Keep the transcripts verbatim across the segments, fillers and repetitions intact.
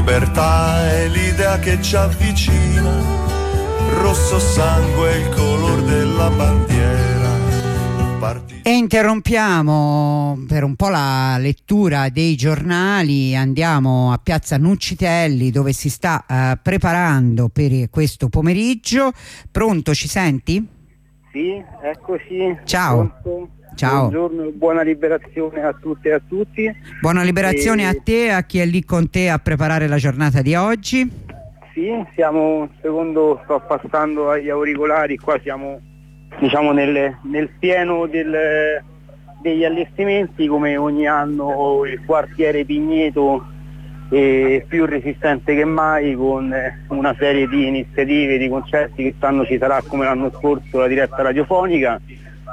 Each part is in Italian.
libertà è l'idea che ci avvicina, rosso sangue è il color della bandiera. Parti- E interrompiamo per un po' la lettura dei giornali, andiamo a Piazza Nuccitelli dove si sta uh, preparando per questo pomeriggio. Pronto, ci senti? Sì, eccoci. Ciao. Pronto? Ciao. Buongiorno, buona liberazione a tutte e a tutti. Buona liberazione e... a te e a chi è lì con te a preparare la giornata di oggi. Sì, siamo, secondo sto passando agli auricolari, qua siamo diciamo nel, nel pieno del, degli allestimenti, come ogni anno il quartiere Pigneto è più resistente che mai, con una serie di iniziative, di concerti. Quest'anno ci sarà, come l'anno scorso, la diretta radiofonica,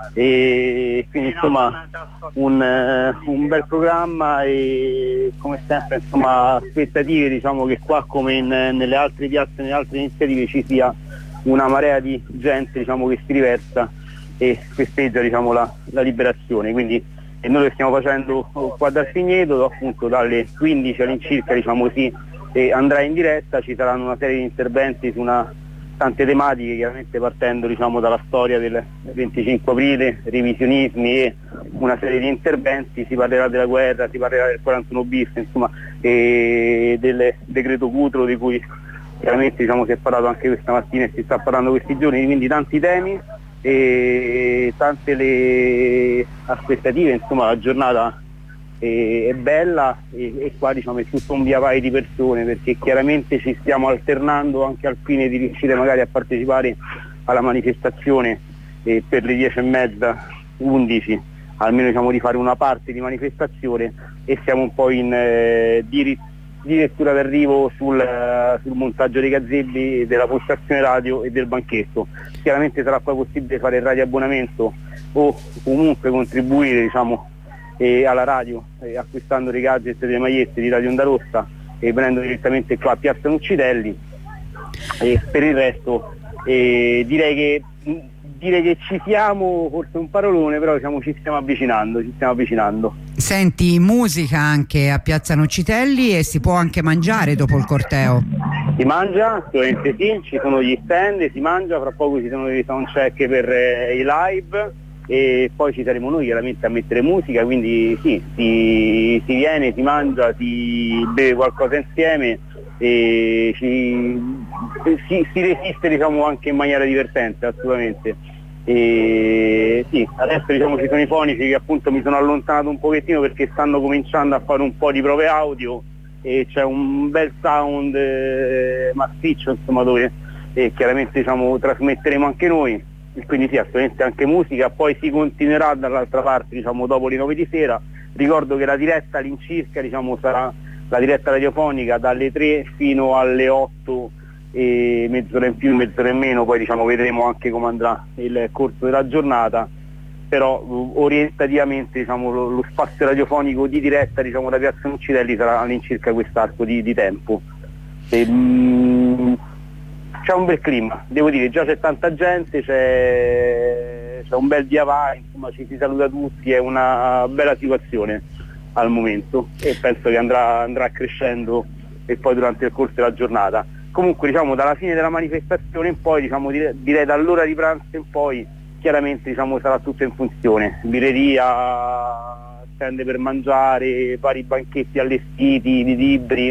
e quindi insomma un, un bel programma, e come sempre insomma aspettative, diciamo che qua come in, nelle altre piazze, nelle altre iniziative, ci sia una marea di gente, diciamo, che si riversa e festeggia, diciamo, la, la liberazione. Quindi e noi lo stiamo facendo qua dal Pigneto, appunto dalle quindici all'incirca, diciamo, sì, e andrà in diretta. Ci saranno una serie di interventi su una, tante tematiche, chiaramente partendo, diciamo, dalla storia del venticinque aprile, revisionismi e una serie di interventi. Si parlerà della guerra, si parlerà del quarantuno bis, insomma, e del decreto Cutro, di cui chiaramente, diciamo, si è parlato anche questa mattina e si sta parlando questi giorni, quindi tanti temi e tante le aspettative. Insomma, la giornata è, è bella e, e qua, diciamo, è tutto un via vai di persone, perché chiaramente ci stiamo alternando anche al fine di riuscire magari a partecipare alla manifestazione eh, per le dieci e mezza, undici, almeno, diciamo, di fare una parte di manifestazione, e siamo un po' in eh, diritto direttura d'arrivo sul, uh, sul montaggio dei gazebo, della postazione radio e del banchetto. Chiaramente sarà poi possibile fare il radio abbonamento o comunque contribuire, diciamo, eh, alla radio eh, acquistando dei gadget e delle magliette di Radio Onda Rossa e venendo direttamente qua a Piazza Nuccitelli. E per il resto eh, direi che dire che ci siamo, forse un parolone, però, diciamo, ci stiamo avvicinando, ci stiamo avvicinando. Senti, musica anche a Piazza Nuccitelli e si può anche mangiare dopo il corteo? Si mangia, sicuramente sì, ci sono gli stand, si mangia, fra poco ci sono dei soundcheck per eh, i live, e poi ci saremo noi chiaramente a mettere musica, quindi sì, si, si viene, si mangia, si beve qualcosa insieme e ci, si, si resiste, diciamo, anche in maniera divertente, assolutamente. E sì, adesso, diciamo, ci sono i fonici che appunto mi sono allontanato un pochettino perché stanno cominciando a fare un po' di prove audio e c'è un bel sound eh, massiccio, insomma, dove eh, chiaramente, diciamo, trasmetteremo anche noi, e quindi sì, assolutamente anche musica. Poi si continuerà dall'altra parte, diciamo, dopo le nove di sera. Ricordo che la diretta all'incirca, diciamo, sarà la diretta radiofonica dalle tre fino alle otto, e mezz'ora in più, mezz'ora in meno, poi, diciamo, vedremo anche come andrà il corso della giornata, però orientativamente, diciamo, lo, lo spazio radiofonico di diretta, diciamo, da Piazza Nuccitelli sarà all'incirca quest'arco di, di tempo. E, mh, c'è un bel clima, devo dire, già c'è tanta gente, c'è, c'è un bel via vai, insomma, ci si saluta tutti, è una bella situazione al momento, e penso che andrà, andrà crescendo e poi durante il corso della giornata. Comunque, diciamo, dalla fine della manifestazione in poi, diciamo, dire, direi dall'ora di pranzo in poi, chiaramente, diciamo, sarà tutto in funzione, birreria, stand per mangiare, vari banchetti allestiti di libri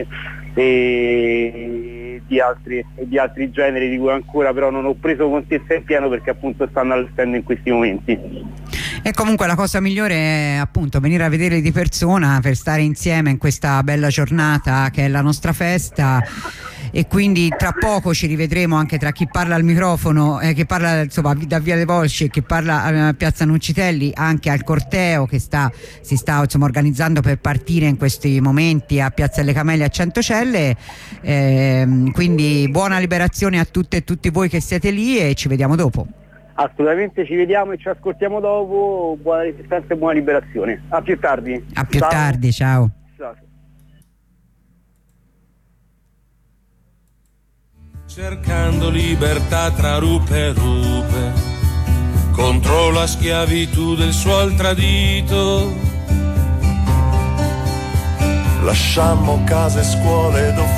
e di altri, e di altri generi di cui ancora però non ho preso contezza in pieno, perché appunto stanno allestendo in questi momenti. E comunque la cosa migliore è appunto venire a vederli di persona per stare insieme in questa bella giornata che è la nostra festa, e quindi tra poco ci rivedremo anche tra chi parla al microfono, eh, che parla, insomma, da Via Le Volsci, e chi parla a Piazza Nuccitelli, anche al corteo che sta, si sta, insomma, organizzando per partire in questi momenti a Piazza delle Camelie a Centocelle. Eh, quindi buona liberazione a tutte e tutti voi che siete lì, e ci vediamo dopo. Assolutamente, ci vediamo e ci ascoltiamo dopo. Buona resistenza e buona liberazione. A più tardi. A più ciao. tardi, ciao. Ciao. Cercando libertà tra rupe e rupe, contro la schiavitù del suol tradito. Lasciammo case e scuole,